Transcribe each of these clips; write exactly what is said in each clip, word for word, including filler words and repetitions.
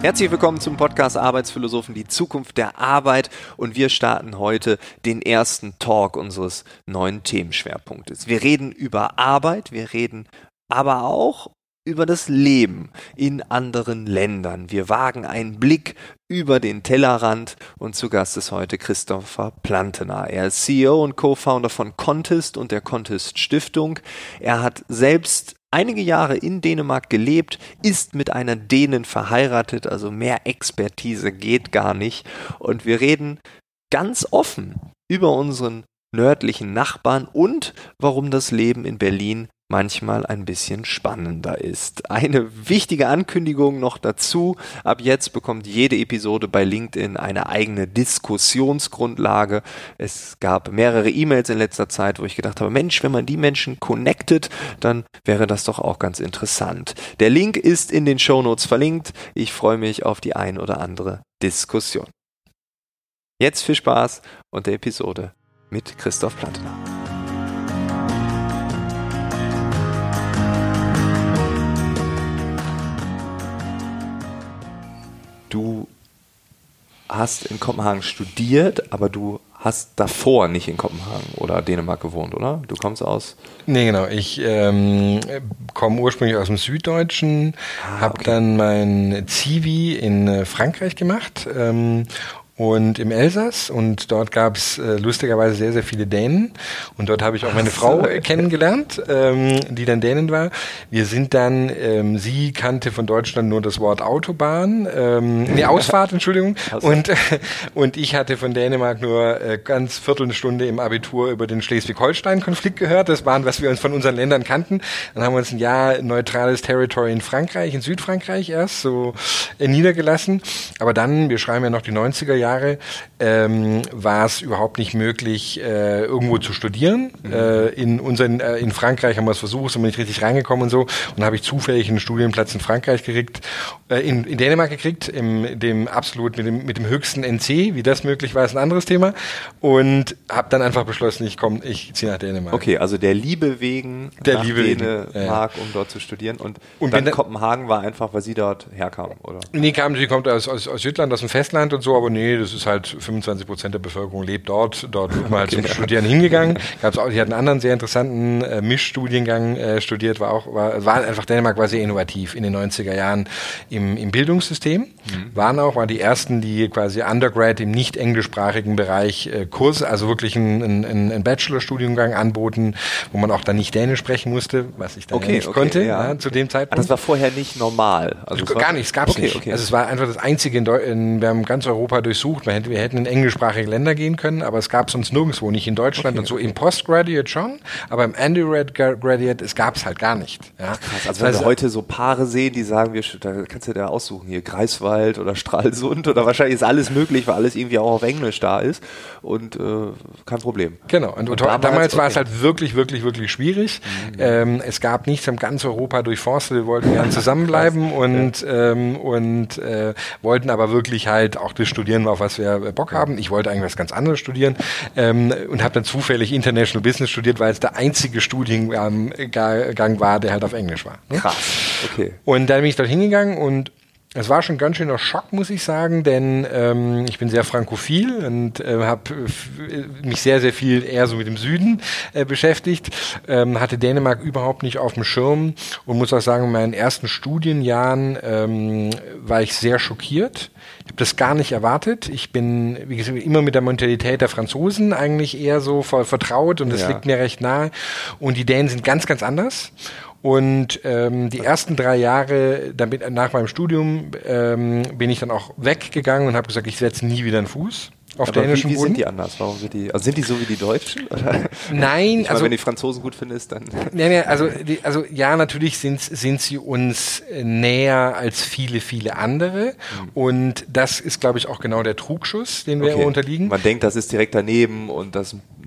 Herzlich willkommen zum Podcast Arbeitsphilosophen, die Zukunft der Arbeit, und wir starten heute den ersten Talk unseres neuen Themenschwerpunktes. Wir reden über Arbeit, wir reden aber auch über das Leben in anderen Ländern. Wir wagen einen Blick über den Tellerrand und zu Gast ist heute Christopher Plantener. Er ist C E O und Co-Founder von Contest und der Contest Stiftung. Er hat selbst einige Jahre in Dänemark gelebt, ist mit einer Dänin verheiratet, also mehr Expertise geht gar nicht. Und wir reden ganz offen über unseren nördlichen Nachbarn und warum das Leben in Berlin manchmal ein bisschen spannender ist. Eine wichtige Ankündigung noch dazu: Ab jetzt bekommt jede Episode bei LinkedIn eine eigene Diskussionsgrundlage. Es gab mehrere E-Mails in letzter Zeit, wo ich gedacht habe, Mensch, wenn man die Menschen connectet, dann wäre das doch auch ganz interessant. Der Link ist in den Shownotes verlinkt. Ich freue mich auf die ein oder andere Diskussion. Jetzt viel Spaß und der Episode mit Christoph Plantener. Du hast in Kopenhagen studiert, aber du hast davor nicht in Kopenhagen oder Dänemark gewohnt, oder? Du kommst aus... Nee, genau. Ich ähm, komme ursprünglich aus dem Süddeutschen, ah, habe okay. dann mein Zivi in äh, Frankreich gemacht ähm, und im Elsass, und dort gab es äh, lustigerweise sehr, sehr viele Dänen, und dort habe ich auch meine Frau äh, kennengelernt, ähm, die dann Dänin war. Wir sind dann, ähm, sie kannte von Deutschland nur das Wort Autobahn, ähm, nee, Ausfahrt, Entschuldigung, und, äh, und ich hatte von Dänemark nur äh, ganz Viertelstunde im Abitur über den Schleswig-Holstein-Konflikt gehört. Das waren, was wir uns von unseren Ländern kannten. Dann haben wir uns ein Jahr neutrales Territory in Frankreich, in Südfrankreich erst so äh, niedergelassen. Aber dann, wir schreiben ja noch die neunziger Jahre, ähm, war es überhaupt nicht möglich, äh, irgendwo zu studieren. Mhm. Äh, in, unseren, äh, in Frankreich haben wir es versucht, sind wir nicht richtig reingekommen und so. Und dann habe ich zufällig einen Studienplatz in Frankreich gekriegt, äh, in, in Dänemark gekriegt, im, dem absolut mit dem, mit dem höchsten N C. Wie das möglich war, ist ein anderes Thema. Und habe dann einfach beschlossen, ich komme, ich ziehe nach Dänemark. Okay, also der Liebe wegen der nach Liebe Dänemark, wegen. Ja. um dort zu studieren. Und, und dann da, Kopenhagen war einfach, weil sie dort herkam, oder? Nee, kam, sie kommt aus, aus, aus Südland, aus dem Festland und so, aber nee, das ist halt fünfundzwanzig Prozent der Bevölkerung lebt dort. Dort ist man halt okay, zum ja. Studieren hingegangen. Gab's auch, sie hat einen anderen sehr interessanten äh, Mischstudiengang äh, studiert, war auch, war, war einfach, Dänemark war sehr innovativ in den neunziger Jahren im, im Bildungssystem. Mhm. Waren auch, waren die ersten, die quasi Undergrad im nicht englischsprachigen Bereich äh, Kurse, also wirklich einen, einen, einen Bachelorstudiengang anboten, wo man auch dann nicht Dänisch sprechen musste, was ich dann okay, ja nicht okay, konnte ja. Ja, zu dem Zeitpunkt. Das war vorher nicht normal. Also gar war, nicht, es gab's okay, nicht. Okay. Also es war einfach das einzige, in, Deu- in wir haben ganz Europa durchsucht, wir hätten, wir hätten in englischsprachige Länder gehen können, aber es gab sonst nirgendwo, nicht in Deutschland okay, und so. Okay. Im Postgraduate schon, aber im Undergraduate, es gab es halt gar nicht. Ja. Ach, krass. Also wenn wir heute so Paare sehen, die sagen, wir, da kannst du dir aussuchen, hier Greifswald oder Stralsund oder wahrscheinlich ist alles möglich, weil alles irgendwie auch auf Englisch da ist und äh, kein Problem. Genau, und, und damals, damals war okay. es halt wirklich, wirklich, wirklich schwierig. Mhm. Ähm, es gab nichts in ganz Europa durchforstet, wir wollten gerne zusammenbleiben und, ja. ähm, und äh, wollten aber wirklich halt auch das studieren, auf was wir Bock haben. Ich wollte eigentlich was ganz anderes studieren ähm, und habe dann zufällig International Business studiert, weil es der einzige Studiengang war, der halt auf Englisch war. Ne? Krass, okay. Und dann bin ich dort hingegangen und es war schon ein ganz schöner Schock, muss ich sagen, denn ähm, ich bin sehr frankophil und äh, habe äh, mich sehr, sehr viel eher so mit dem Süden äh, beschäftigt, ähm, hatte Dänemark überhaupt nicht auf dem Schirm und muss auch sagen, in meinen ersten Studienjahren ähm, war ich sehr schockiert. Ich habe das gar nicht erwartet. Ich bin, wie gesagt, immer mit der Mentalität der Franzosen eigentlich eher so vertraut und das ja. liegt mir recht nahe. Und die Dänen sind ganz, ganz anders. Und ähm, die ersten drei Jahre damit, nach meinem Studium ähm, bin ich dann auch weggegangen und habe gesagt, ich setze nie wieder einen Fuß auf Aber dänischen wie, wie Boden. sind die anders? Warum sind die? Also sind die so wie die Deutschen? Oder? Nein, ich meine, also wenn die Franzosen gut findest, dann. Nee, nee, also, die, also ja, natürlich sind sind sie uns näher als viele, viele andere. Mhm. Und das ist, glaube ich, auch genau der Trugschuss, den wir okay. unterliegen. Man denkt, das ist direkt daneben und das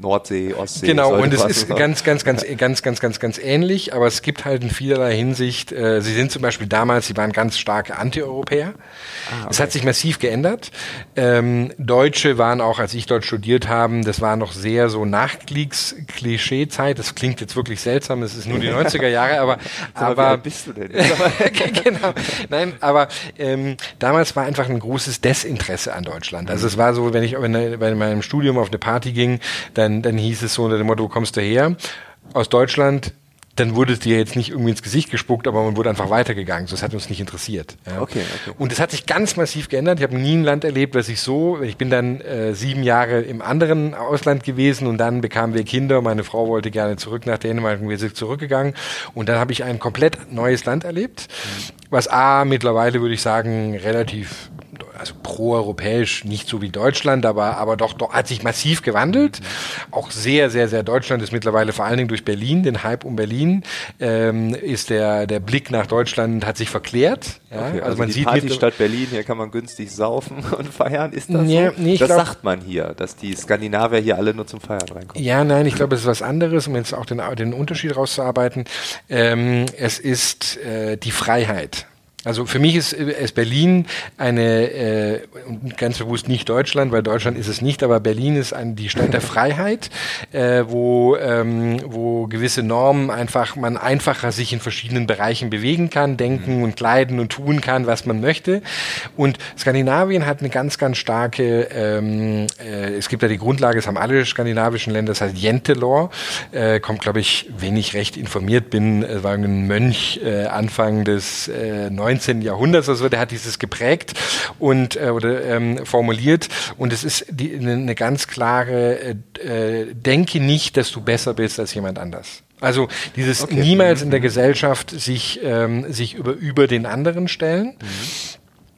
Nordsee, Ostsee. Genau, und es ist ganz, ganz, ganz, ganz, ganz, ganz, ganz ähnlich, aber es gibt halt in vielerlei Hinsicht, äh, sie sind zum Beispiel damals, sie waren ganz starke Antieuropäer. Ah, okay. Es hat sich massiv geändert. Ähm, Deutsche waren auch, als ich dort studiert habe, das war noch sehr so Nachkriegs-Klischee-Zeit. Das klingt jetzt wirklich seltsam, es ist nur die neunziger Jahre, aber... aber wie alt bist du denn? Genau, nein, aber ähm, damals war einfach ein großes Desinteresse an Deutschland. Also es war so, wenn ich wenn, bei meinem Studium auf eine Party ging, dann, dann hieß es so unter dem Motto, wo kommst du her? Aus Deutschland. Dann wurde es dir jetzt nicht irgendwie ins Gesicht gespuckt, aber man wurde einfach weitergegangen. So, das hat uns nicht interessiert. Ja. Okay, okay. Und es hat sich ganz massiv geändert. Ich habe nie ein Land erlebt, was ich so, ich bin dann äh, sieben Jahre im anderen Ausland gewesen und dann bekamen wir Kinder. Meine Frau wollte gerne zurück nach Dänemark und wir sind zurückgegangen. Und dann habe ich ein komplett neues Land erlebt, was A, mittlerweile würde ich sagen, relativ, also pro-europäisch, nicht so wie Deutschland, aber, aber doch, doch hat sich massiv gewandelt. Mhm. Auch sehr, sehr, sehr Deutschland ist mittlerweile vor allen Dingen durch Berlin, den Hype um Berlin, ähm, ist der, der Blick nach Deutschland hat sich verklärt. Ja? Okay, also, also man die sieht Partystadt Berlin, hier kann man günstig saufen und feiern, ist das ja, so? Nee, ich das glaub, sagt man hier, dass die Skandinavier hier alle nur zum Feiern reinkommen. Ja, nein, ich glaube, es ist was anderes, um jetzt auch den, den Unterschied rauszuarbeiten. Ähm, es ist äh, die Freiheit. Also für mich ist, ist Berlin eine, äh, ganz bewusst nicht Deutschland, weil Deutschland ist es nicht, aber Berlin ist ein, die Stadt der Freiheit, äh, wo, ähm, wo gewisse Normen einfach, man einfacher sich in verschiedenen Bereichen bewegen kann, denken und kleiden und tun kann, was man möchte. Und Skandinavien hat eine ganz, ganz starke, ähm, äh, es gibt ja die Grundlage, es haben alle skandinavischen Länder, das heißt Jente-Law, äh, kommt, glaube ich, wenn ich recht informiert bin, äh, war ein Mönch äh, Anfang des äh, neunzehnten Jahrhunderts oder so, der hat dieses geprägt und äh, oder ähm, formuliert und es ist die, eine, eine ganz klare äh, äh, denke nicht, dass du besser bist als jemand anders. Also dieses okay. niemals in der Gesellschaft sich ähm, sich über über den anderen stellen. Mhm.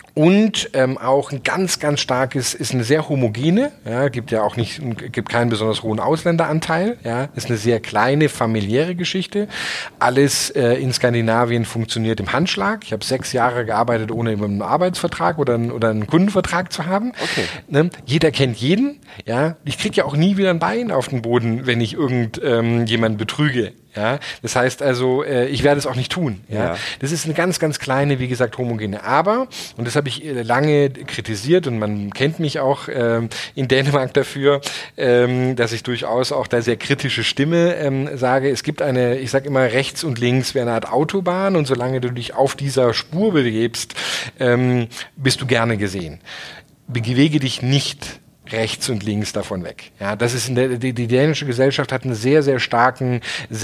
Und ähm, auch ein ganz, ganz starkes, ist eine sehr homogene, ja, gibt ja auch nicht, gibt keinen besonders hohen Ausländeranteil, ja, ist eine sehr kleine, familiäre Geschichte. Alles äh, in Skandinavien funktioniert im Handschlag. Ich habe sechs Jahre gearbeitet, ohne einen Arbeitsvertrag oder einen, oder einen Kundenvertrag zu haben. Okay. Ne? Jeder kennt jeden, ja. Ich krieg ja auch nie wieder ein Bein auf den Boden, wenn ich irgend ähm, jemanden betrüge. Ja, das heißt also, äh, ich werde es auch nicht tun. Ja? ja, das ist eine ganz, ganz kleine, wie gesagt, homogene. Aber, und das habe ich äh, lange kritisiert und man kennt mich auch ähm, in Dänemark dafür, ähm, dass ich durchaus auch da sehr kritische Stimme ähm, sage. Es gibt eine, ich sage immer, rechts und links wäre eine Art Autobahn und solange du dich auf dieser Spur begibst, ähm, bist du gerne gesehen. Bewege dich nicht rechts und links davon weg. Ja, das ist in der, die, die dänische Gesellschaft hat einen sehr, sehr starken,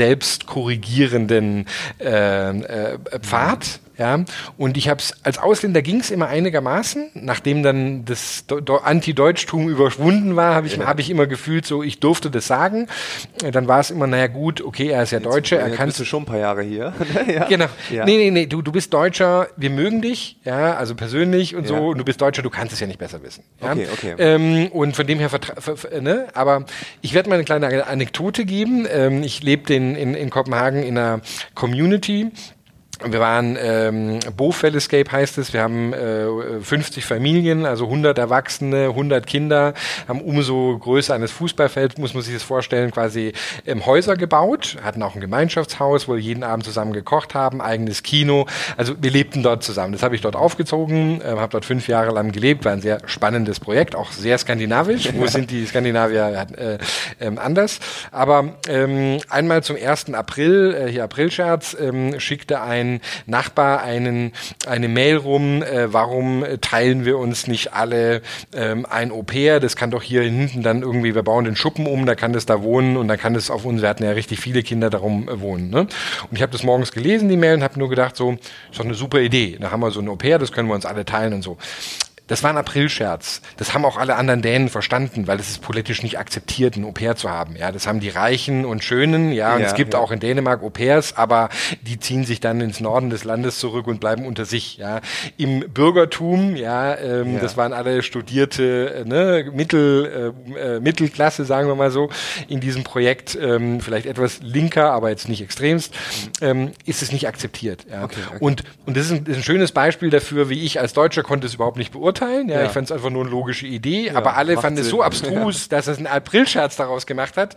selbstkorrigierenden äh, äh, Pfad. Ja, und ich habe es als Ausländer ging es immer einigermaßen, nachdem dann das Anti-Deutschtum überwunden war, habe ich ja. habe ich immer gefühlt, so ich durfte das sagen. Dann war es immer, naja gut, okay, er ist ja Deutscher, er kann. Bist du schon ein paar Jahre hier? ja. Genau. Ja. Nee, nee, nee, du, du bist Deutscher, wir mögen dich, ja, also persönlich und ja. so, und du bist Deutscher, du kannst es ja nicht besser wissen. Ja? Okay, okay. Ähm, und von dem her, ne, aber ich werde mal eine kleine Anekdote geben. Ähm, ich lebe in, in, in Kopenhagen in einer Community. Wir waren, ähm, Bofell Escape heißt es, wir haben äh, fünfzig Familien, also hundert Erwachsene, hundert Kinder, haben umso größer eines Fußballfelds, muss man sich das vorstellen, quasi ähm, Häuser gebaut, hatten auch ein Gemeinschaftshaus, wo wir jeden Abend zusammen gekocht haben, eigenes Kino, also wir lebten dort zusammen. Das habe ich dort aufgezogen, äh, habe dort fünf Jahre lang gelebt, war ein sehr spannendes Projekt, auch sehr skandinavisch, wo sind die Skandinavier äh, äh, anders, aber ähm, einmal zum ersten April, äh, hier Aprilscherz, ähm, schickte ein Nachbar einen, eine Mail rum, äh, warum teilen wir uns nicht alle ähm, ein Au-pair, das kann doch hier hinten dann irgendwie, wir bauen den Schuppen um, da kann das da wohnen und dann kann das auf uns, wir hatten ja richtig viele Kinder darum äh, wohnen. Ne? Und ich habe das morgens gelesen, die Mail, und habe nur gedacht, so, ist doch eine super Idee, da haben wir so ein Au-pair, das können wir uns alle teilen und so. Das war ein Aprilscherz. Das haben auch alle anderen Dänen verstanden, weil es ist politisch nicht akzeptiert, ein Au-pair zu haben. Ja, das haben die Reichen und Schönen. Ja, und ja, es gibt ja. auch in Dänemark Au-pairs, aber die ziehen sich dann ins Norden des Landes zurück und bleiben unter sich. Ja, im Bürgertum, ja, ähm, ja. das waren alle studierte, ne, Mittel, äh, Mittelklasse, sagen wir mal so, in diesem Projekt, ähm, vielleicht etwas linker, aber jetzt nicht extremst, ähm, ist es nicht akzeptiert. Ja. Okay, okay. Und und das ist ein, das ist ein schönes Beispiel dafür, wie ich als Deutscher konnte es überhaupt nicht beurteilen. verurteilen. Ja, ja. Ich fand es einfach nur eine logische Idee, ja, aber alle fanden Sinn. Es so abstrus, ja. dass es einen Aprilscherz daraus gemacht hat.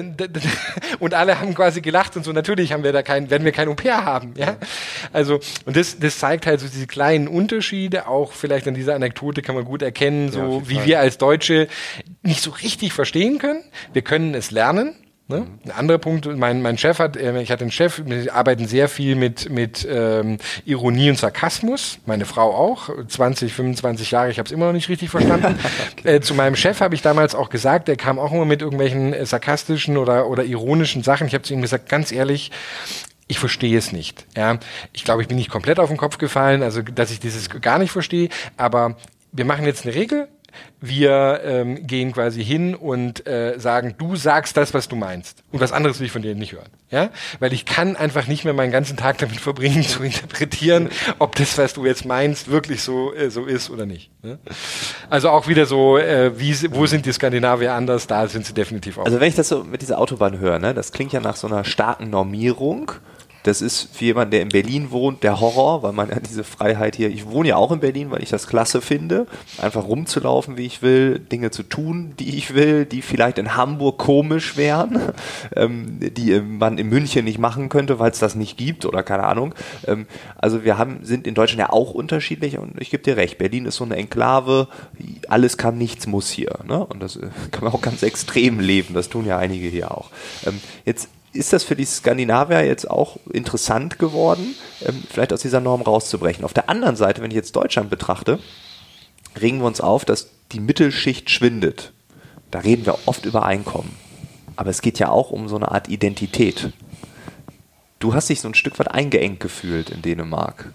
Und alle haben quasi gelacht und so, natürlich haben wir da kein, werden wir kein Au-pair haben. Ja? Also, und das, das zeigt halt so diese kleinen Unterschiede, auch vielleicht an dieser Anekdote kann man gut erkennen, so ja, wie Fall. wir als Deutsche nicht so richtig verstehen können. Wir können es lernen. Ne? Ein anderer Punkt, mein, mein Chef hat, äh, ich hatte einen Chef, wir arbeiten sehr viel mit, mit ähm, Ironie und Sarkasmus, meine Frau auch, zwanzig, fünfundzwanzig Jahre, ich habe es immer noch nicht richtig verstanden. okay. äh, zu meinem Chef habe ich damals auch gesagt, der kam auch immer mit irgendwelchen äh, sarkastischen oder, oder ironischen Sachen. Ich habe zu ihm gesagt, ganz ehrlich, ich verstehe es nicht. Ja? Ich glaube, ich bin nicht komplett auf den Kopf gefallen, also dass ich dieses gar nicht verstehe, aber wir machen jetzt eine Regel. Wir ähm, gehen quasi hin und äh, sagen, du sagst das, was du meinst. Und was anderes will ich von dir nicht hören. Ja? Weil ich kann einfach nicht mehr meinen ganzen Tag damit verbringen, zu interpretieren, ob das, was du jetzt meinst, wirklich so, äh, so ist oder nicht. Ne? Also auch wieder so, äh, wie, wo sind die Skandinavier anders? Da sind sie definitiv auch. Also wenn ich das so mit dieser Autobahn höre, ne, das klingt ja nach so einer starken Normierung. Das ist für jemanden, der in Berlin wohnt, der Horror, weil man ja diese Freiheit hier, ich wohne ja auch in Berlin, weil ich das klasse finde, einfach rumzulaufen, wie ich will, Dinge zu tun, die ich will, die vielleicht in Hamburg komisch wären, ähm, die man in München nicht machen könnte, weil es das nicht gibt oder keine Ahnung. Ähm, also wir haben, sind in Deutschland ja auch unterschiedlich und ich gebe dir recht, Berlin ist so eine Enklave, alles kann, nichts muss hier. Ne? Und das kann man auch ganz extrem leben, das tun ja einige hier auch. Ähm, jetzt ist das für die Skandinavier jetzt auch interessant geworden, ähm, vielleicht aus dieser Norm rauszubrechen? Auf der anderen Seite, wenn ich jetzt Deutschland betrachte, regen wir uns auf, dass die Mittelschicht schwindet. Da reden wir oft über Einkommen. Aber es geht ja auch um so eine Art Identität. Du hast dich so ein Stück weit eingeengt gefühlt in Dänemark.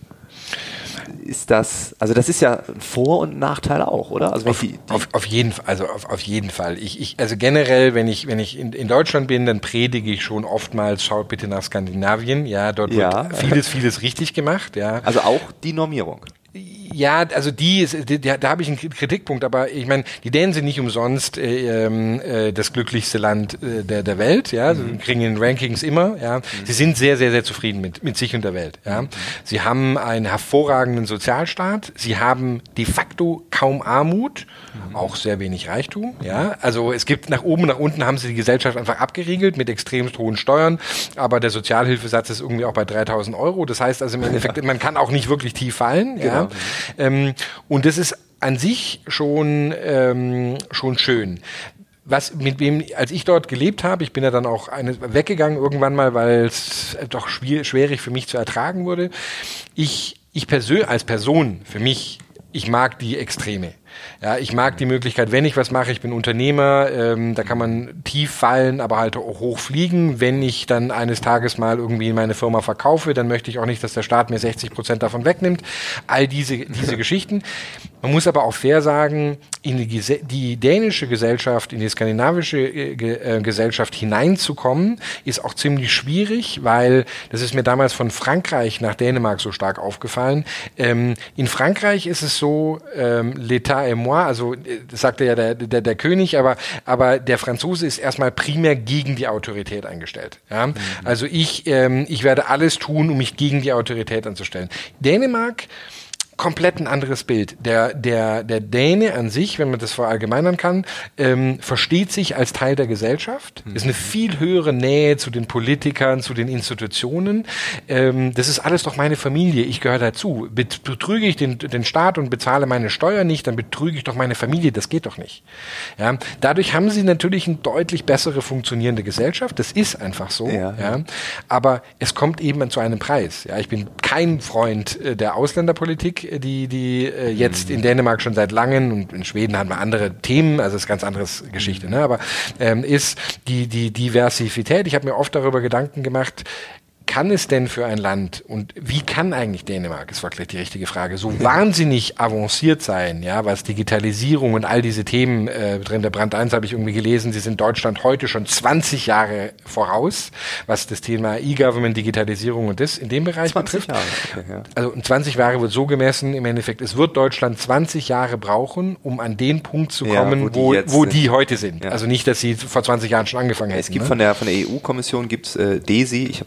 Ist das, also das ist ja ein Vor- und Nachteil auch, oder? Also auf, die, die auf, auf jeden Fall, also auf, auf jeden Fall. Ich, ich, also generell, wenn ich, wenn ich in, in Deutschland bin, dann predige ich schon oftmals, schaut bitte nach Skandinavien. Ja, dort ja. wird vieles, vieles richtig gemacht. Ja. Also auch die Normierung. Ja, also die, ist, die da habe ich einen Kritikpunkt, aber ich meine, die Dänen sind nicht umsonst äh, äh, das glücklichste Land äh, der der Welt, ja, mhm. sie kriegen in den Rankings immer, ja, mhm. sie sind sehr sehr sehr zufrieden mit mit sich und der Welt, ja, mhm. sie haben einen hervorragenden Sozialstaat, sie haben de facto kaum Armut, mhm. auch sehr wenig Reichtum, ja, also es gibt nach oben, nach unten haben sie die Gesellschaft einfach abgeriegelt mit extremst hohen Steuern, aber der Sozialhilfesatz ist irgendwie auch bei dreitausend Euro, das heißt also im Endeffekt, ja. man kann auch nicht wirklich tief fallen, genau. ja. Ähm, und das ist an sich schon, ähm, schon schön. Was, mit wem, als ich dort gelebt habe, ich bin ja dann auch eine, weggegangen irgendwann mal, weil es doch schwer, schwierig für mich zu ertragen wurde. Ich, ich persönlich, als Person, für mich, ich mag die Extreme. Ja, ich mag die Möglichkeit, wenn ich was mache, ich bin Unternehmer, ähm, da kann man tief fallen, aber halt auch hoch fliegen. Wenn ich dann eines Tages mal irgendwie meine Firma verkaufe, dann möchte ich auch nicht, dass der Staat mir sechzig Prozent davon wegnimmt. All diese, diese Geschichten. Man muss aber auch fair sagen, in die, Gese- die dänische Gesellschaft, in die skandinavische äh, Ge- äh, Gesellschaft hineinzukommen, ist auch ziemlich schwierig, weil, das ist mir damals von Frankreich nach Dänemark so stark aufgefallen. Ähm, in Frankreich ist es so, ähm, l'état et moi, also das sagte ja der, der, der König, aber, aber der Franzose ist erstmal primär gegen die Autorität eingestellt. Ja? Mhm. Also ich, ähm, ich werde alles tun, um mich gegen die Autorität anzustellen. Dänemark, komplett ein anderes Bild. Der, der, der Däne an sich, wenn man das verallgemeinern kann, ähm, versteht sich als Teil der Gesellschaft, mhm. ist eine viel höhere Nähe zu den Politikern, zu den Institutionen. Ähm, das ist alles doch meine Familie, ich gehöre dazu. Bet- betrüge ich den, den Staat und bezahle meine Steuer nicht, dann betrüge ich doch meine Familie, das geht doch nicht. Ja? Dadurch haben sie natürlich eine deutlich bessere funktionierende Gesellschaft, das ist einfach so. Ja, ja. Aber es kommt eben zu einem Preis. Ja? Ich bin kein Freund äh, der Ausländerpolitik, die die äh, jetzt in Dänemark schon seit langem, und in Schweden haben wir andere Themen, also das ist eine ganz andere Geschichte, ne? Aber ähm, ist die die Diversität. Ich habe mir oft darüber Gedanken gemacht, kann es denn für ein Land, und wie kann eigentlich Dänemark, das war gleich die richtige Frage, so wahnsinnig avanciert sein, ja, was Digitalisierung und all diese Themen äh, drin, der Brand eins habe ich irgendwie gelesen, sie sind Deutschland heute schon zwanzig Jahre voraus, was das Thema E-Government, Digitalisierung und das in dem Bereich betrifft. Jahre. Okay, ja. Also zwanzig Jahre wird so gemessen, im Endeffekt, es wird Deutschland zwanzig Jahre brauchen, um an den Punkt zu kommen, ja, wo, die, wo, wo die heute sind. Ja. Also nicht, dass sie vor zwanzig Jahren schon angefangen hätten. Es gibt ne? von der von der E U-Kommission gibt's äh, D E S I, ich habe es mir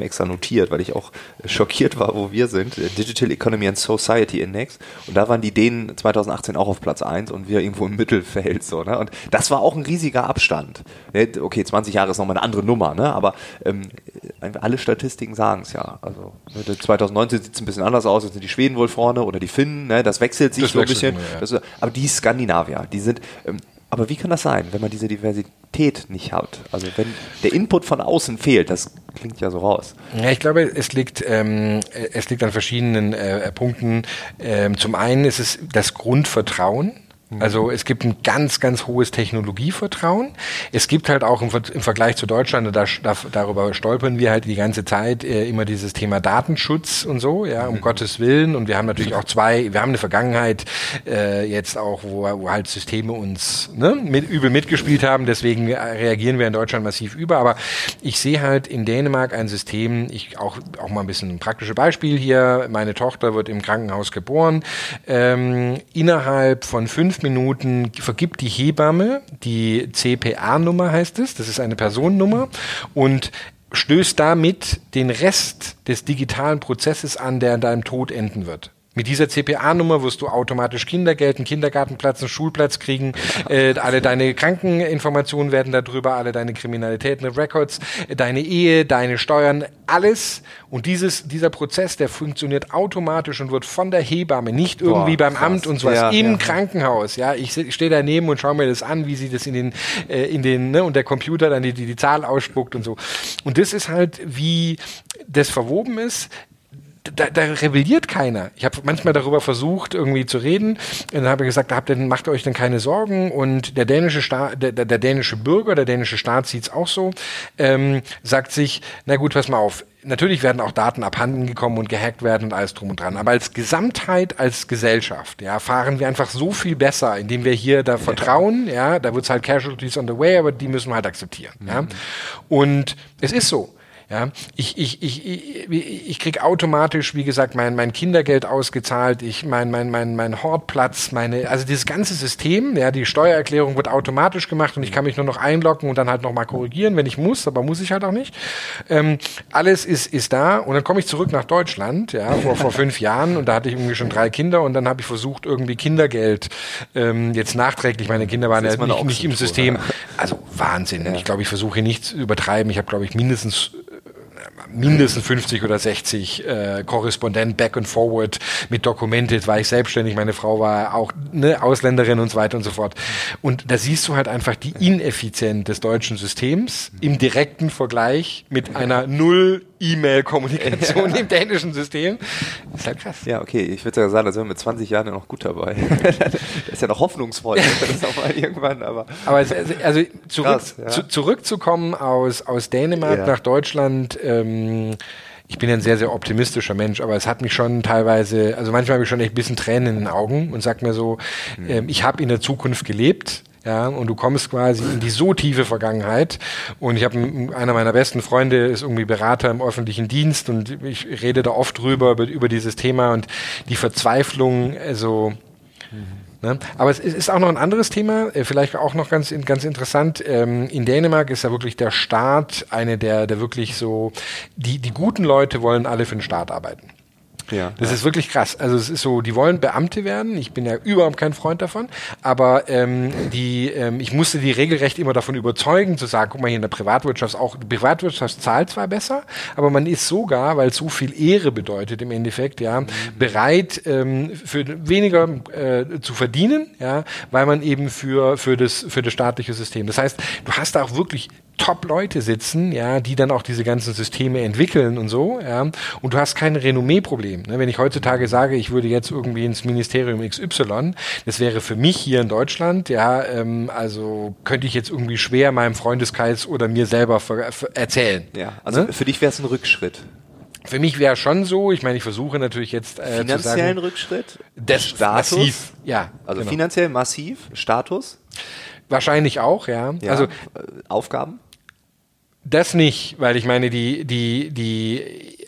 mir extra notiert, weil ich auch schockiert war, wo wir sind. Digital Economy and Society Index. Und da waren die Dänen zwanzig achtzehn auch auf Platz eins und wir irgendwo im Mittelfeld. So, ne? Und das war auch ein riesiger Abstand. Okay, zwanzig Jahre ist nochmal eine andere Nummer, ne? Aber ähm, alle Statistiken sagen es ja. Also zwanzig neunzehn sieht es ein bisschen anders aus, jetzt sind die Schweden wohl vorne oder die Finnen, ne? Das wechselt sich das so ein bisschen. Immer, ja. Das, aber die Skandinavier, die sind... Ähm, aber wie kann das sein, wenn man diese Diversität nicht hat? Also wenn der Input von außen fehlt, das klingt ja so raus. Ja, ich glaube, es liegt, ähm, es liegt an verschiedenen äh, Punkten. Ähm, zum einen ist es das Grundvertrauen. Also es gibt ein ganz, ganz hohes Technologievertrauen. Es gibt halt auch im, im Vergleich zu Deutschland, da, da, darüber stolpern wir halt die ganze Zeit äh, immer dieses Thema Datenschutz und so, ja, um mhm. Gottes Willen. Und wir haben natürlich auch zwei, wir haben eine Vergangenheit äh, jetzt auch, wo, wo halt Systeme uns ne, mit, übel mitgespielt haben. Deswegen reagieren wir in Deutschland massiv über. Aber ich sehe halt in Dänemark ein System, ich auch, auch mal ein bisschen ein praktisches Beispiel hier. Meine Tochter wird im Krankenhaus geboren. Ähm, innerhalb von fünf Minuten vergibt die Hebamme die C P A-Nummer, heißt es, das ist eine Personennummer, und stößt damit den Rest des digitalen Prozesses an, der an deinem Tod enden wird. Mit dieser C P A-Nummer wirst du automatisch Kindergeld, einen Kindergartenplatz, einen Schulplatz kriegen, äh, alle deine Krankeninformationen werden darüber, alle deine Kriminalitäten, Records, deine Ehe, deine Steuern, alles. Und dieses, dieser Prozess, der funktioniert automatisch und wird von der Hebamme, nicht irgendwie Boah, beim krass. Amt und sowas, ja, im ja. Krankenhaus. Ja, ich, ich stehe daneben und schaue mir das an, wie sie das in den, äh, in den, ne, und der Computer dann die, die, die Zahl ausspuckt und so. Und das ist halt, wie das verwoben ist. Da, da rebelliert keiner. Ich habe manchmal darüber versucht, irgendwie zu reden. Und dann habe ich gesagt, habt ihr, macht ihr euch denn keine Sorgen? Und der dänische Staat, der, der, der dänische Bürger, der dänische Staat sieht's auch so, ähm, sagt sich, na gut, pass mal auf. Natürlich werden auch Daten abhanden gekommen und gehackt werden und alles drum und dran. Aber als Gesamtheit, als Gesellschaft, ja, fahren wir einfach so viel besser, indem wir hier da vertrauen. Ja, da wird's halt Casualties on the way, aber die müssen wir halt akzeptieren. Mhm. Ja, und es ist so. Ja, ich, ich, ich, ich, ich krieg automatisch, wie gesagt, mein, mein Kindergeld ausgezahlt, ich, mein, mein, mein, mein Hortplatz, meine, also dieses ganze System, ja, die Steuererklärung wird automatisch gemacht und ich kann mich nur noch einloggen und dann halt nochmal korrigieren, wenn ich muss, aber muss ich halt auch nicht. Ähm, alles ist, ist da und dann komme ich zurück nach Deutschland, ja, vor, vor fünf Jahren und da hatte ich irgendwie schon drei Kinder und dann habe ich versucht, irgendwie Kindergeld, ähm, jetzt nachträglich, meine Kinder waren ja nicht, nicht im System. Also Wahnsinn. Ja. Ich glaube, ich versuche nicht zu übertreiben. Ich habe, glaube ich, mindestens mindestens fünfzig oder sechzig äh, Korrespondent back and forward mit Documented, war ich selbstständig, meine Frau war auch eine Ausländerin und so weiter und so fort. Und da siehst du halt einfach die Ineffizienz des deutschen Systems im direkten Vergleich mit einer null E-Mail-Kommunikation ja. im dänischen System. Das ist halt krass. Ja, okay, ich würde sogar sagen, da sind wir mit zwanzig Jahren ja noch gut dabei. Das ist ja noch hoffnungsvoll, das ist auch mal irgendwann, aber... Aber es, also zurück, krass, ja. zu, zurückzukommen aus, aus Dänemark ja. nach Deutschland, ähm, ich bin ja ein sehr, sehr optimistischer Mensch, aber es hat mich schon teilweise, also manchmal habe ich schon echt ein bisschen Tränen in den Augen und sag mir so, mhm. ähm, ich habe in der Zukunft gelebt, ja, und du kommst quasi in die so tiefe Vergangenheit und ich habe, einer meiner besten Freunde ist irgendwie Berater im öffentlichen Dienst und ich rede da oft drüber, über, über dieses Thema und die Verzweiflung, also mhm. Ne? Aber es ist auch noch ein anderes Thema, vielleicht auch noch ganz, ganz interessant. In Dänemark ist ja wirklich der Staat eine der, der wirklich so, die, die guten Leute wollen alle für den Staat arbeiten. Ja, das ja. ist wirklich krass. Also es ist so, die wollen Beamte werden. Ich bin ja überhaupt kein Freund davon. Aber ähm, die, ähm, ich musste die regelrecht immer davon überzeugen, zu sagen, guck mal hier in der Privatwirtschaft auch, die Privatwirtschaft zahlt zwar besser, aber man ist sogar, weil es so viel Ehre bedeutet im Endeffekt, ja, mhm. bereit ähm, für weniger äh, zu verdienen, ja, weil man eben für für das für das staatliche System. Das heißt, du hast da auch wirklich Top-Leute sitzen, ja, die dann auch diese ganzen Systeme entwickeln und so, ja, und du hast kein Renommee-Problem. Ne? Wenn ich heutzutage sage, ich würde jetzt irgendwie ins Ministerium X Y, das wäre für mich hier in Deutschland, ja, ähm, also könnte ich jetzt irgendwie schwer meinem Freundeskreis oder mir selber ver- ver- erzählen. Ja, also ne? Für dich wäre es ein Rückschritt. Für mich wäre schon so, ich meine, ich versuche natürlich jetzt äh, finanziellen zu sagen, Rückschritt? Das Status? Massiv, ja. Also genau. Finanziell massiv, Status? Wahrscheinlich auch, ja. ja. Also Aufgaben? Das nicht, weil ich meine, die, die, die,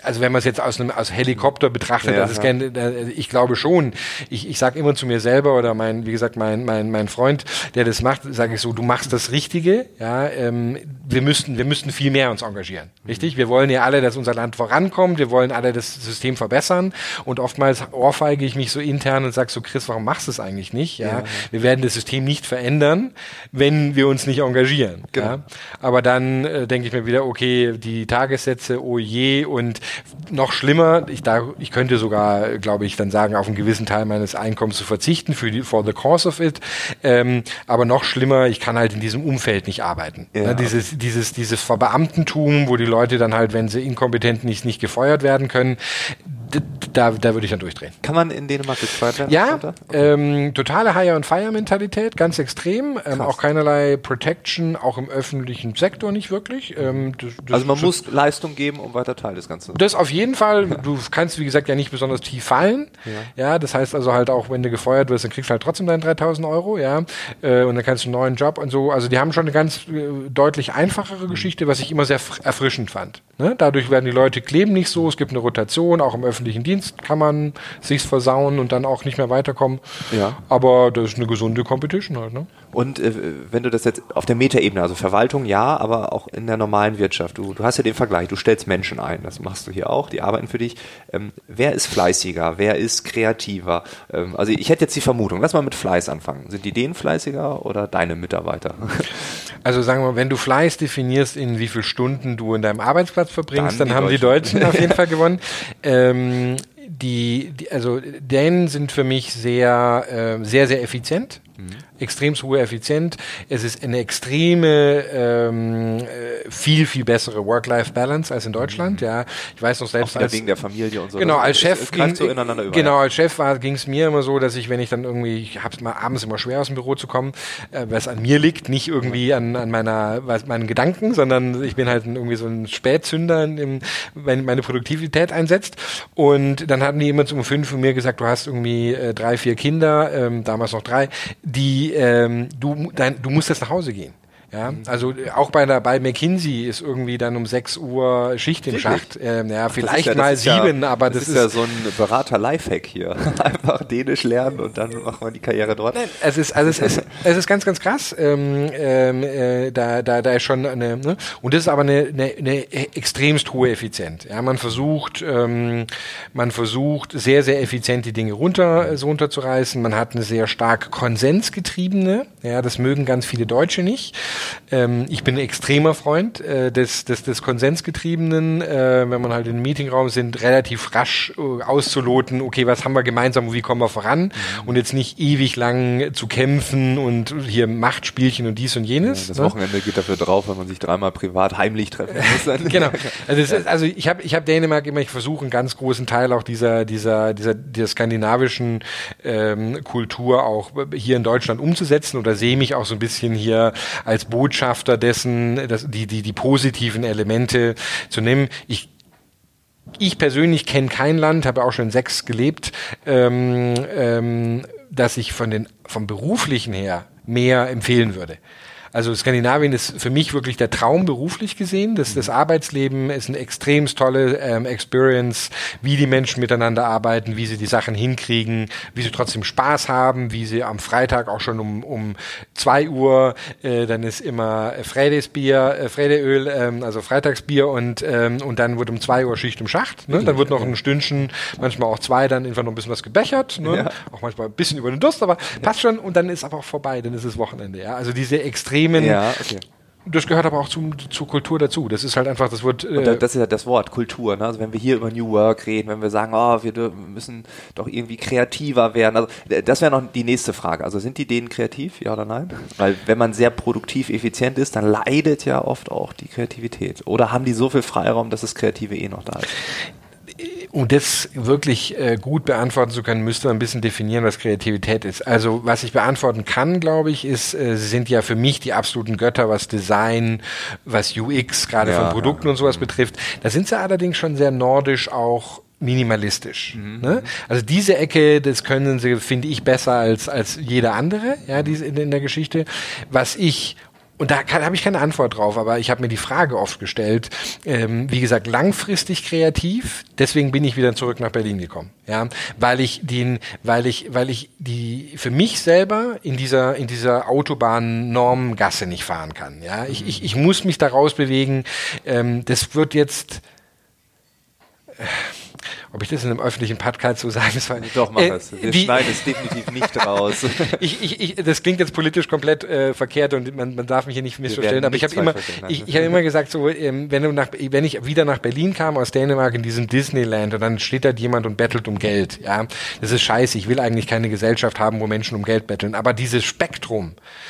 also wenn man es jetzt aus einem aus Helikopter betrachtet, ja, das ist ja. Gern, ich glaube schon. Ich, ich sage immer zu mir selber oder mein, wie gesagt, mein mein mein Freund, der das macht, sage ich so, du machst das Richtige. Ja, ähm, wir müssten wir müssten viel mehr uns engagieren, richtig? Wir wollen ja alle, dass unser Land vorankommt. Wir wollen alle das System verbessern. Und oftmals ohrfeige ich mich so intern und sage so, Chris, warum machst du es eigentlich nicht? Ja, ja, ja, wir werden das System nicht verändern, wenn wir uns nicht engagieren. Genau. Ja? Aber dann äh, denke ich mir wieder, okay, die Tagessätze, oh je, und noch schlimmer, ich, da, ich könnte sogar, glaube ich, dann sagen, auf einen gewissen Teil meines Einkommens zu verzichten für die, for the cause of it. Ähm, aber noch schlimmer, ich kann halt in diesem Umfeld nicht arbeiten. Ja. Ja, dieses, dieses, dieses Verbeamtentum, wo die Leute dann halt, wenn sie inkompetent nicht, nicht gefeuert werden können, Da, da würde ich dann durchdrehen. Kann man in Dänemark gefeuert werden? Ja, ähm, totale Hire-and-Fire-Mentalität, ganz extrem. Ähm, auch keinerlei Protection, auch im öffentlichen Sektor nicht wirklich. Ähm, das, das also man so, muss Leistung geben, um weiter Teil des Ganzen. Das auf jeden Fall. Du kannst, wie gesagt, ja nicht besonders tief fallen. Ja. ja, das heißt also halt auch, wenn du gefeuert wirst, dann kriegst du halt trotzdem deine dreitausend Euro. Ja, äh, und dann kannst du einen neuen Job und so. Also die haben schon eine ganz äh, deutlich einfachere Geschichte, was ich immer sehr erfrischend fand. Ne? Dadurch werden die Leute kleben nicht so. Es gibt eine Rotation, auch im öffentlichen Dienst kann man sich's versauen und dann auch nicht mehr weiterkommen. Ja. Aber das ist eine gesunde Competition halt, ne? Und äh, wenn du das jetzt auf der Metaebene, also Verwaltung ja, aber auch in der normalen Wirtschaft, du, du hast ja den Vergleich, du stellst Menschen ein, das machst du hier auch, die arbeiten für dich. Ähm, wer ist fleißiger, wer ist kreativer? Ähm, also ich hätte jetzt die Vermutung, lass mal mit Fleiß anfangen. Sind die denen fleißiger oder deine Mitarbeiter? Also sagen wir mal, wenn du Fleiß definierst, in wie viele Stunden du in deinem Arbeitsplatz verbringst, dann, dann haben Deutschen. die Deutschen auf jeden Fall gewonnen. Ähm, die, die, also Dänen sind für mich sehr, äh, sehr, sehr effizient. Mhm. Extrem hohe Effizienz. Es ist eine extreme, ähm, viel, viel bessere Work-Life-Balance als in Deutschland. Mhm. Ja, ich weiß noch selbst auch als wegen der Familie und so. Genau, als Chef ging, so ineinander über. Genau, als Chef war, ging es mir immer so, dass ich, wenn ich dann irgendwie, ich habe es mal abends immer schwer aus dem Büro zu kommen, äh, weil es an mir liegt, nicht irgendwie an, an meiner, was, meinen Gedanken, sondern ich bin halt irgendwie so ein Spätzünder, in, wenn meine Produktivität einsetzt. Und dann hatten die immer um fünf von mir gesagt, du hast irgendwie äh, drei, vier Kinder, ähm, damals noch drei, die ähm, du, dein, du musst jetzt nach Hause gehen. Ja, also auch bei der bei McKinsey ist irgendwie dann um sechs Uhr Schicht im Schacht. Ähm, ja, Ach, vielleicht ja, mal sieben, ja, aber das, das ist, ist ja so ein Berater-Lifehack hier. Einfach Dänisch lernen und dann macht man die Karriere dort. Nein, es ist also es ist es ist ganz ganz krass. Ähm, ähm, äh, da da da ist schon eine ne? Und das ist aber eine, eine, eine extremst hohe Effizienz. Ja, man versucht ähm, man versucht sehr sehr effizient die Dinge runter so runterzureißen. Man hat eine sehr stark konsensgetriebene. Ja, das mögen ganz viele Deutsche nicht. Ähm, ich bin ein extremer Freund äh, des, des, des Konsensgetriebenen, äh, wenn man halt im Meetingraum sind, relativ rasch äh, auszuloten, okay, was haben wir gemeinsam und wie kommen wir voran, mhm. und jetzt nicht ewig lang zu kämpfen und hier Machtspielchen und dies und jenes. Ja, das ne? Wochenende geht dafür drauf, wenn man sich dreimal privat heimlich treffen muss. Genau. Also, es ist, also ich habe ich hab Dänemark immer, ich versuche einen ganz großen Teil auch dieser, dieser, dieser, dieser skandinavischen ähm, Kultur auch hier in Deutschland umzusetzen oder sehe mich auch so ein bisschen hier als Botschafter dessen, das, die, die, die positiven Elemente zu nehmen. Ich Ich persönlich kenne kein Land, habe auch schon in sechs gelebt, ähm, ähm, dass ich von den, vom Beruflichen her mehr empfehlen würde. Also Skandinavien ist für mich wirklich der Traum beruflich gesehen. Das, das Arbeitsleben ist eine extrem tolle ähm, Experience, wie die Menschen miteinander arbeiten, wie sie die Sachen hinkriegen, wie sie trotzdem Spaß haben, wie sie am Freitag auch schon um um zwei Uhr, äh, dann ist immer Fredagsbier, äh, Freideöl, ähm, also Freitagsbier und ähm, und dann wird um zwei Uhr Schicht im Schacht. Ne? Dann wird noch ein Stündchen, manchmal auch zwei, dann einfach noch ein bisschen was gebechert. Ne? Ja. Auch manchmal ein bisschen über den Durst, aber passt schon. Und dann ist aber auch vorbei, dann ist es Wochenende. Ja, also diese extrem Ja, okay. Das gehört aber auch zum, zur Kultur dazu. Das ist halt einfach, das wird... Äh und das ist ja das Wort, Kultur. Ne? Also wenn wir hier über New Work reden, wenn wir sagen, oh, wir müssen doch irgendwie kreativer werden. Also das wäre noch die nächste Frage. Also sind die Dänen kreativ, ja oder nein? Weil wenn man sehr produktiv, effizient ist, dann leidet ja oft auch die Kreativität. Oder haben die so viel Freiraum, dass das Kreative eh noch da ist? Um das wirklich äh, gut beantworten zu können, müsste man ein bisschen definieren, was Kreativität ist. Also was ich beantworten kann, glaube ich, ist, äh, sie sind ja für mich die absoluten Götter, was Design, was U X, gerade ja, von Produkten ja. und sowas mhm. betrifft. Da sind sie allerdings schon sehr nordisch auch minimalistisch. Mhm. Ne? Also diese Ecke, das können sie, finde ich, besser als als jeder andere, ja, diese in, in der Geschichte. Was ich Und da habe ich keine Antwort drauf, aber ich habe mir die Frage oft gestellt, ähm, wie gesagt, langfristig kreativ, deswegen bin ich wieder zurück nach Berlin gekommen, ja, weil ich den, weil ich, weil ich die für mich selber in dieser in dieser Autobahn-Normgasse nicht fahren kann, ja, ich ich, ich muss mich da rausbewegen, ähm, das wird jetzt äh, ob ich das in einem öffentlichen Podcast so sagen soll. Doch, mach es. Wir die, schneiden es definitiv nicht raus. ich, ich, ich, das klingt jetzt politisch komplett äh, verkehrt und man, man darf mich hier nicht missverstehen, aber ich habe immer, ich, ich habe immer gesagt, so, ähm, wenn, du nach, wenn ich wieder nach Berlin kam aus Dänemark in diesem Disneyland und dann steht da jemand und bettelt um Geld, ja, das ist scheiße. Ich will eigentlich keine Gesellschaft haben, wo Menschen um Geld betteln, aber dieses Spektrum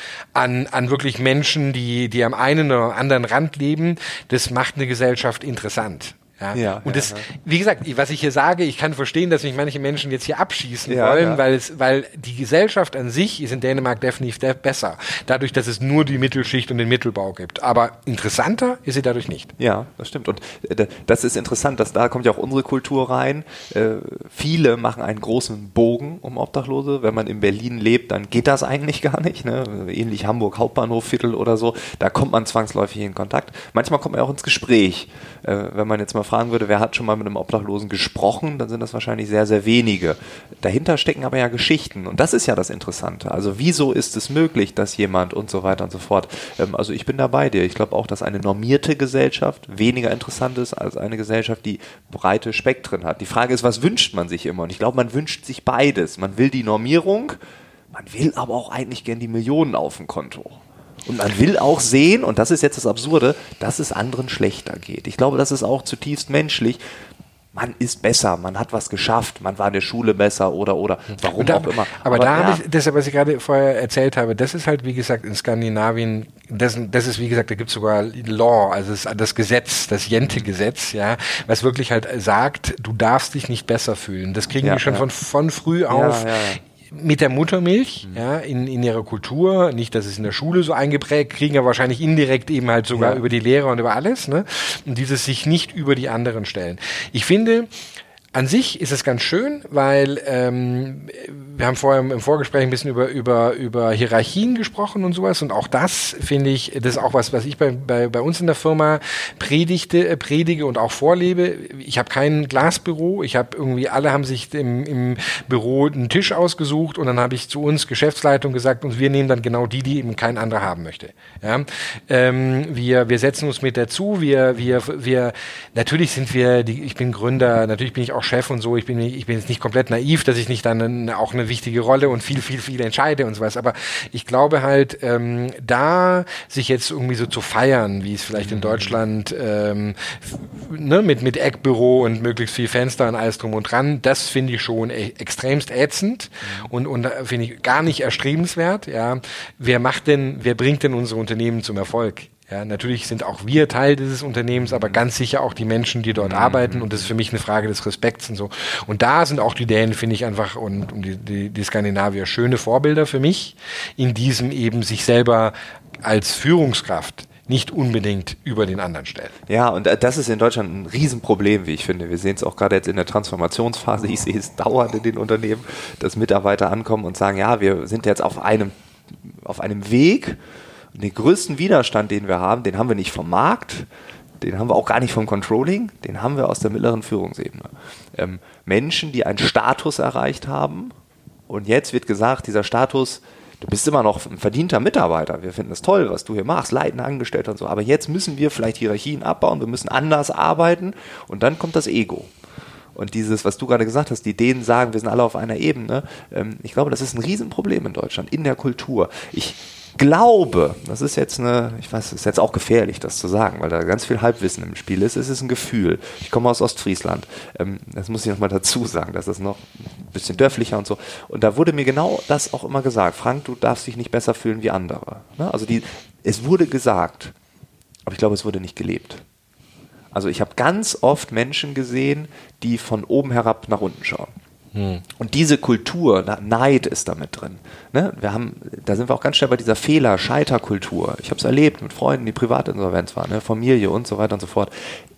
an, an wirklich Menschen, die, die am einen oder anderen Rand leben, das macht eine Gesellschaft interessant. Ja. Ja, und ja, das, ja. wie gesagt, was ich hier sage, ich kann verstehen, dass mich manche Menschen jetzt hier abschießen Ja, wollen, ja. weil es, weil die Gesellschaft an sich ist in Dänemark definitiv de- besser. Dadurch, dass es nur die Mittelschicht und den Mittelbau gibt. Aber interessanter ist sie dadurch nicht. Ja, das stimmt. Und äh, das ist interessant, dass da kommt ja auch unsere Kultur rein. Äh, viele machen einen großen Bogen um Obdachlose. Wenn man in Berlin lebt, dann geht das eigentlich gar nicht. Ne? Ähnlich Hamburg Hauptbahnhofviertel oder so. Da kommt man zwangsläufig in Kontakt. Manchmal kommt man auch ins Gespräch. Äh, wenn man jetzt mal fragen würde, wer hat schon mal mit einem Obdachlosen gesprochen, dann sind das wahrscheinlich sehr, sehr wenige. Dahinter stecken aber ja Geschichten und das ist ja das Interessante. Also wieso ist es möglich, dass jemand und so weiter und so fort. Ähm, also ich bin da bei dir. Ich glaube auch, dass eine normierte Gesellschaft weniger interessant ist als eine Gesellschaft, die breite Spektren hat. Die Frage ist, was wünscht man sich immer? Und ich glaube, man wünscht sich beides. Man will die Normierung, man will aber auch eigentlich gern die Millionen auf dem Konto. Und man will auch sehen, und das ist jetzt das Absurde, dass es anderen schlechter geht. Ich glaube, das ist auch zutiefst menschlich. Man ist besser, man hat was geschafft, man war in der Schule besser oder, oder, warum da, auch immer. Aber, aber da ja. habe ich, das, was ich gerade vorher erzählt habe, das ist halt, wie gesagt, in Skandinavien, das, das ist, wie gesagt, da gibt es sogar Law, also das, das Gesetz, das Jente-Gesetz, ja, was wirklich halt sagt, du darfst dich nicht besser fühlen. Das kriegen Ja, die schon ja. von, von früh auf. Ja, ja, ja. Mit der Muttermilch, mhm. ja, in, in ihrer Kultur, nicht, dass es in der Schule so eingeprägt, kriegen ja wahrscheinlich indirekt eben halt sogar Ja. über die Lehrer und über alles, ne? Und dieses sich nicht über die anderen stellen. Ich finde, an sich ist es ganz schön, weil ähm, wir haben vorher im Vorgespräch ein bisschen über, über, über Hierarchien gesprochen und sowas und auch das finde ich, das ist auch was, was ich bei, bei, bei uns in der Firma predigte, äh, predige und auch vorlebe. Ich habe kein Glasbüro, ich habe irgendwie, alle haben sich im, im Büro einen Tisch ausgesucht und dann habe ich zu uns Geschäftsleitung gesagt und wir nehmen dann genau die, die eben kein anderer haben möchte. Ja? Ähm, wir, wir setzen uns mit dazu, wir, wir, wir, natürlich sind wir, die, ich bin Gründer, natürlich bin ich auch Chef und so, ich bin, ich bin jetzt nicht komplett naiv, dass ich nicht dann eine, auch eine wichtige Rolle und viel, viel, viel entscheide und sowas, aber ich glaube halt, ähm, da sich jetzt irgendwie so zu feiern, wie es vielleicht in Deutschland ähm, f- ne, mit, mit Eckbüro und möglichst viel Fenster und alles drum und dran, das finde ich schon e- extremst ätzend und, und finde ich gar nicht erstrebenswert, ja. Wer macht denn, wer bringt denn unsere Unternehmen zum Erfolg? Ja, natürlich sind auch wir Teil dieses Unternehmens, aber ganz sicher auch die Menschen, die dort mhm. arbeiten und das ist für mich eine Frage des Respekts und so. Und da sind auch die Dänen, finde ich einfach, und, und die, die, die Skandinavier schöne Vorbilder für mich, in diesem eben sich selber als Führungskraft nicht unbedingt über den anderen stellen. Ja, und das ist in Deutschland ein Riesenproblem, wie ich finde. Wir sehen es auch gerade jetzt in der Transformationsphase. Ich sehe es dauernd in den Unternehmen, dass Mitarbeiter ankommen und sagen, ja, wir sind jetzt auf einem, auf einem Weg. Den größten Widerstand, den wir haben, den haben wir nicht vom Markt, den haben wir auch gar nicht vom Controlling, den haben wir aus der mittleren Führungsebene. Ähm, Menschen, die einen Status erreicht haben und jetzt wird gesagt, dieser Status, du bist immer noch ein verdienter Mitarbeiter, wir finden es toll, was du hier machst, leitende Angestellte und so, aber jetzt müssen wir vielleicht Hierarchien abbauen, wir müssen anders arbeiten und dann kommt das Ego. Und dieses, was du gerade gesagt hast, die Dänen sagen, wir sind alle auf einer Ebene, ähm, ich glaube, das ist ein Riesenproblem in Deutschland, in der Kultur. Ich glaube, das ist jetzt eine, ich weiß, es ist jetzt auch gefährlich, das zu sagen, weil da ganz viel Halbwissen im Spiel ist. Es ist ein Gefühl. Ich komme aus Ostfriesland. Ähm, das muss ich nochmal dazu sagen. Das ist noch ein bisschen dörflicher und so. Und da wurde mir genau das auch immer gesagt. Frank, du darfst dich nicht besser fühlen wie andere. Ne? Also die, es wurde gesagt, aber ich glaube, es wurde nicht gelebt. Also ich habe ganz oft Menschen gesehen, die von oben herab nach unten schauen. Und diese Kultur, Neid ist damit drin. Ne? Wir haben, da sind wir auch ganz schnell bei dieser Fehler-, Scheiterkultur. Ich habe es erlebt mit Freunden, die Privatinsolvenz waren, ne? Familie und so weiter und so fort.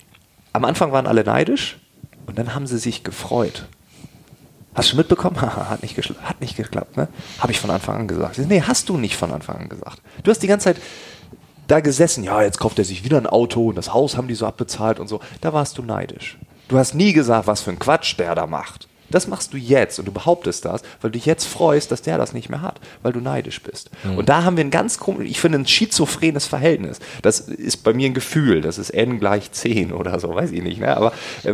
Am Anfang waren alle neidisch und dann haben sie sich gefreut. Hast du mitbekommen? hat, nicht geschl- hat nicht geklappt. Ne? Habe ich von Anfang an gesagt. Nee, hast du nicht von Anfang an gesagt. Du hast die ganze Zeit da gesessen, ja, jetzt kauft er sich wieder ein Auto und das Haus haben die so abbezahlt und so. Da warst du neidisch. Du hast nie gesagt, was für ein Quatsch der da macht. Das machst du jetzt und du behauptest das, weil du dich jetzt freust, dass der das nicht mehr hat, weil du neidisch bist. Mhm. Und da haben wir ein ganz komisch, ich finde ein schizophrenes Verhältnis. Das ist bei mir ein Gefühl, das ist n gleich zehn oder so, weiß ich nicht. Ne? Aber äh,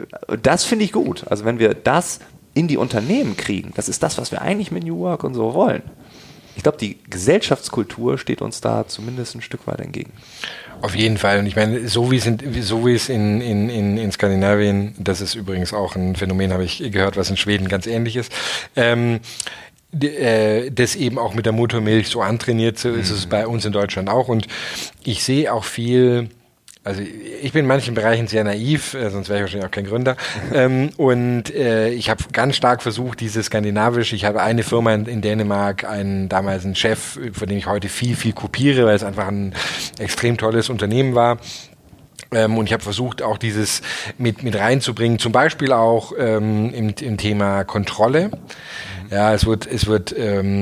das finde ich gut. Also wenn wir das in die Unternehmen kriegen, das ist das, was wir eigentlich mit New Work und so wollen. Ich glaube, die Gesellschaftskultur steht uns da zumindest ein Stück weit entgegen. Auf jeden Fall. Und ich meine, so wie es, in, so wie es in, in, in, in Skandinavien, das ist übrigens auch ein Phänomen, habe ich gehört, was in Schweden ganz ähnlich ist, ähm, d- äh, das eben auch mit der Muttermilch so antrainiert, so ist es bei uns in Deutschland auch. Und ich sehe auch viel... Also ich bin in manchen Bereichen sehr naiv, äh, sonst wäre ich wahrscheinlich auch kein Gründer. ähm, und äh, ich habe ganz stark versucht, dieses skandinavische, ich habe eine Firma in, in Dänemark, einen damals einen Chef, von dem ich heute viel, viel kopiere, weil es einfach ein extrem tolles Unternehmen war. Ähm, und ich habe versucht, auch dieses mit mit reinzubringen, zum Beispiel auch ähm, im, im Thema Kontrolle. Ja, es wird, es wird,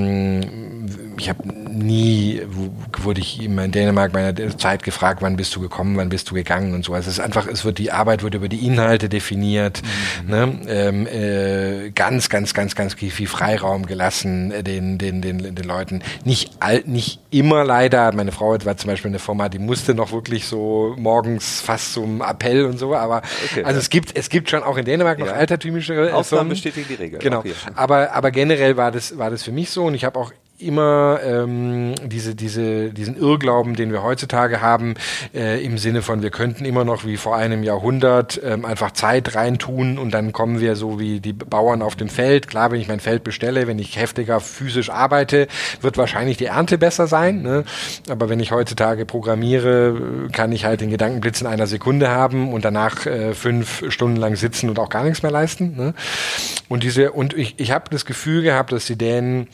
ähm, ich habe nie, wurde ich immer in Dänemark meiner Zeit gefragt, wann bist du gekommen, wann bist du gegangen und so. Also es ist einfach, es wird, die Arbeit wird über die Inhalte definiert, mhm. ne? ähm, äh, ganz, ganz, ganz, ganz viel Freiraum gelassen äh, den, den, den, den Leuten. Nicht all, nicht immer leider. Meine Frau war zum Beispiel eine Firma, die musste noch wirklich so morgens fast zum Appell und so, aber okay, also ja. es gibt, es gibt schon auch in Dänemark noch ja. altertümliche Ausnahmen bestätigen die Regel. Genau. Okay. Aber, aber generell war das, war das für mich so und ich habe auch immer ähm, diese, diese, diesen Irrglauben, den wir heutzutage haben, äh, im Sinne von, wir könnten immer noch wie vor einem Jahrhundert ähm, einfach Zeit reintun und dann kommen wir so wie die Bauern auf dem Feld. Klar, wenn ich mein Feld bestelle, wenn ich heftiger physisch arbeite, wird wahrscheinlich die Ernte besser sein. Ne? Aber wenn ich heutzutage programmiere, kann ich halt den Gedankenblitz in einer Sekunde haben und danach äh, fünf Stunden lang sitzen und auch gar nichts mehr leisten. Ne? Und diese, und ich, ich habe das Gefühl gehabt, dass die Dänen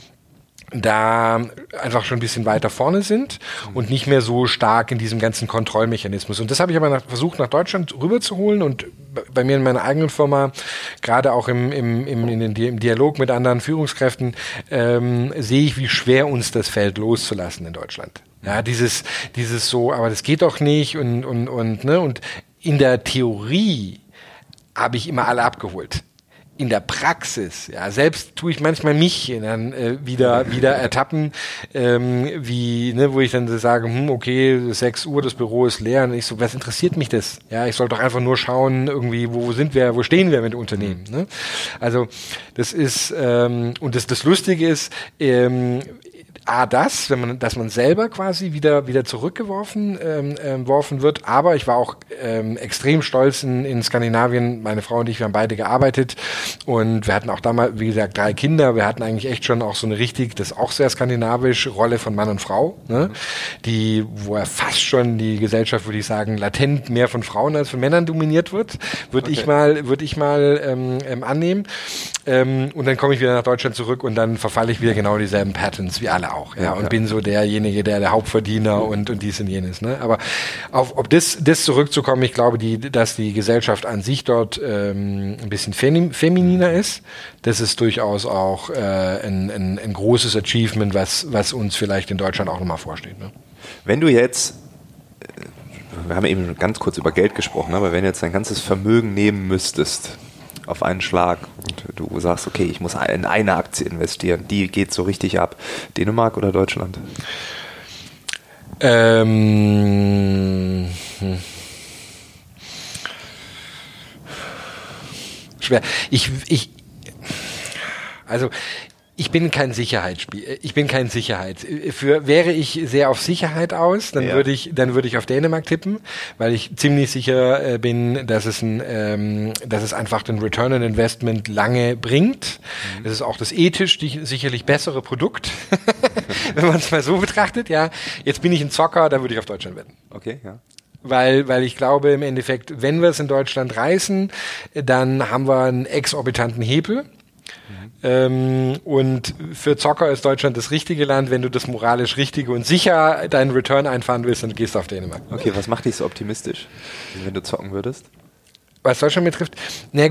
da einfach schon ein bisschen weiter vorne sind und nicht mehr so stark in diesem ganzen Kontrollmechanismus. Und das habe ich aber nach, versucht, nach Deutschland rüberzuholen und bei mir in meiner eigenen Firma, gerade auch im, im, im, in den, im Dialog mit anderen Führungskräften, ähm, sehe ich, wie schwer uns das fällt, loszulassen in Deutschland. Ja, dieses, dieses so, aber das geht doch nicht und, und, und, ne, und in der Theorie habe ich immer alle abgeholt. In der Praxis, ja, selbst tue ich manchmal mich dann äh, wieder wieder ertappen, ähm, wie, ne, wo ich dann so sage, hm, okay, sechs Uhr, das Büro ist leer, und ich so, was interessiert mich das? Ja, ich soll doch einfach nur schauen, irgendwie, wo sind wir, wo stehen wir mit Unternehmen? Ne? Also das ist ähm, und das das Lustige ist, ähm, A, das, wenn man, dass man selber quasi wieder wieder zurückgeworfen ähm, ähm, worfen wird. Aber ich war auch ähm, extrem stolz in, in Skandinavien. Meine Frau und ich, wir haben beide gearbeitet und wir hatten auch damals, wie gesagt, drei Kinder. Wir hatten eigentlich echt schon auch so eine richtig, das ist auch sehr skandinavisch, Rolle von Mann und Frau, ne? Die, wo er fast schon die Gesellschaft, würde ich sagen, latent mehr von Frauen als von Männern dominiert wird, würde okay. ich mal, würde ich mal ähm, ähm, annehmen. Ähm, und dann komme ich wieder nach Deutschland zurück und dann verfalle ich wieder genau dieselben Patterns wie alle auch, ja, und ja. bin so derjenige, der der Hauptverdiener und und dies und jenes, ne? Aber auf ob das das zurückzukommen, ich glaube, die, dass die Gesellschaft an sich dort ähm, ein bisschen femi- femininer ist, das ist durchaus auch äh, ein, ein, ein großes Achievement, was was uns vielleicht in Deutschland auch nochmal vorsteht, ne? Wenn du jetzt, wir haben eben ganz kurz über Geld gesprochen, aber wenn du jetzt dein ganzes Vermögen nehmen müsstest auf einen Schlag und du sagst, okay, ich muss in eine Aktie investieren, die geht so richtig ab. Dänemark oder Deutschland? Ähm, hm. Schwer. Ich, ich, also, ich bin kein Sicherheitsspiel. Ich bin kein Sicherheit. Für wäre ich sehr auf Sicherheit aus, dann ja. würde ich, dann würde ich auf Dänemark tippen, weil ich ziemlich sicher äh, bin, dass es ein, ähm, dass es einfach den Return on Investment lange bringt. Mhm. Das ist auch das ethisch die, sicherlich bessere Produkt, wenn man es mal so betrachtet. Ja, jetzt bin ich ein Zocker, da würde ich auf Deutschland wetten. Okay, ja. Weil, weil ich glaube im Endeffekt, wenn wir es in Deutschland reißen, dann haben wir einen exorbitanten Hebel. Mhm. Ähm, und für Zocker ist Deutschland das richtige Land. Wenn du das moralisch Richtige und sicher deinen Return einfahren willst, dann gehst du auf Dänemark. Okay, was macht dich so optimistisch, wenn du zocken würdest? Was Deutschland betrifft, na gut,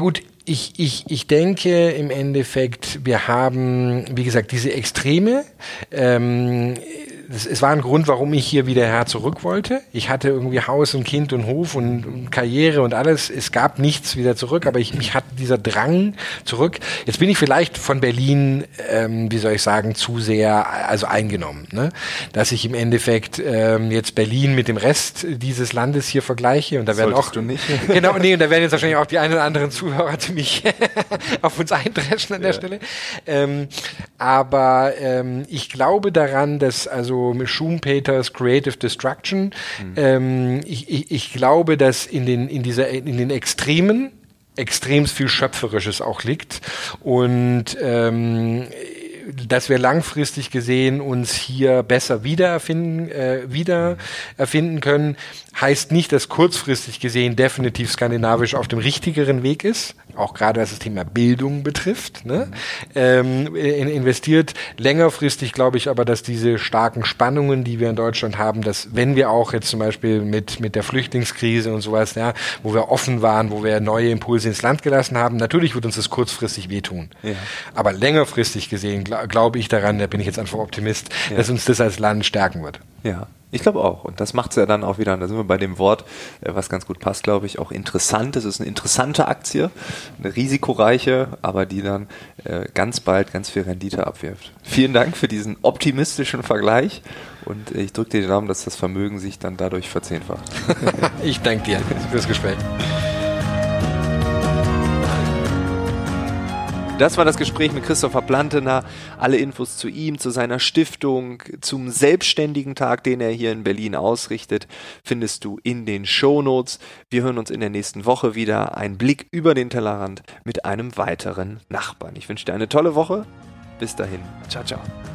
Ich, ich, ich denke im Endeffekt, wir haben, wie gesagt, diese Extreme. Ähm, es, es war ein Grund, warum ich hier wieder her zurück wollte. Ich hatte irgendwie Haus und Kind und Hof und, und Karriere und alles. Es gab nichts wieder zurück, aber ich, mich hatte dieser Drang zurück. Jetzt bin ich vielleicht von Berlin, ähm, wie soll ich sagen, zu sehr also eingenommen, ne? Dass ich im Endeffekt ähm, jetzt Berlin mit dem Rest dieses Landes hier vergleiche und da werden Solltest auch du nicht. genau, nee, und da werden jetzt wahrscheinlich auch die ein oder anderen Zuhörer mich auf uns eindreschen an der ja. Stelle. Ähm, aber ähm, ich glaube daran, dass also Schumpeters Creative Destruction, mhm. ähm, ich, ich, ich glaube, dass in den in dieser in den Extremen extrem viel Schöpferisches auch liegt und ähm, dass wir langfristig gesehen uns hier besser wiedererfinden, äh, wieder erfinden können, heißt nicht, dass kurzfristig gesehen definitiv skandinavisch auf dem richtigeren Weg ist, auch gerade was das Thema Bildung betrifft, ne? ähm, in, investiert. Längerfristig glaube ich aber, dass diese starken Spannungen, die wir in Deutschland haben, dass wenn wir auch jetzt zum Beispiel mit, mit der Flüchtlingskrise und sowas, ja, wo wir offen waren, wo wir neue Impulse ins Land gelassen haben, natürlich wird uns das kurzfristig wehtun. Ja. Aber längerfristig gesehen gl- glaube ich daran, da bin ich jetzt einfach Optimist, ja. dass uns das als Land stärken wird. Ja. Ich glaube auch. Und das macht es ja dann auch wieder, und da sind wir bei dem Wort, was ganz gut passt, glaube ich, auch interessant. Es ist eine interessante Aktie, eine risikoreiche, aber die dann äh, ganz bald ganz viel Rendite abwirft. Vielen Dank für diesen optimistischen Vergleich und ich drücke dir die Daumen, dass das Vermögen sich dann dadurch verzehnfacht. Ich danke dir fürs Gespräch. Das war das Gespräch mit Christopher Plantener. Alle Infos zu ihm, zu seiner Stiftung, zum selbstständigen Tag, den er hier in Berlin ausrichtet, findest du in den Shownotes. Wir hören uns in der nächsten Woche wieder. Ein Blick über den Tellerrand mit einem weiteren Nachbarn. Ich wünsche dir eine tolle Woche. Bis dahin. Ciao, ciao.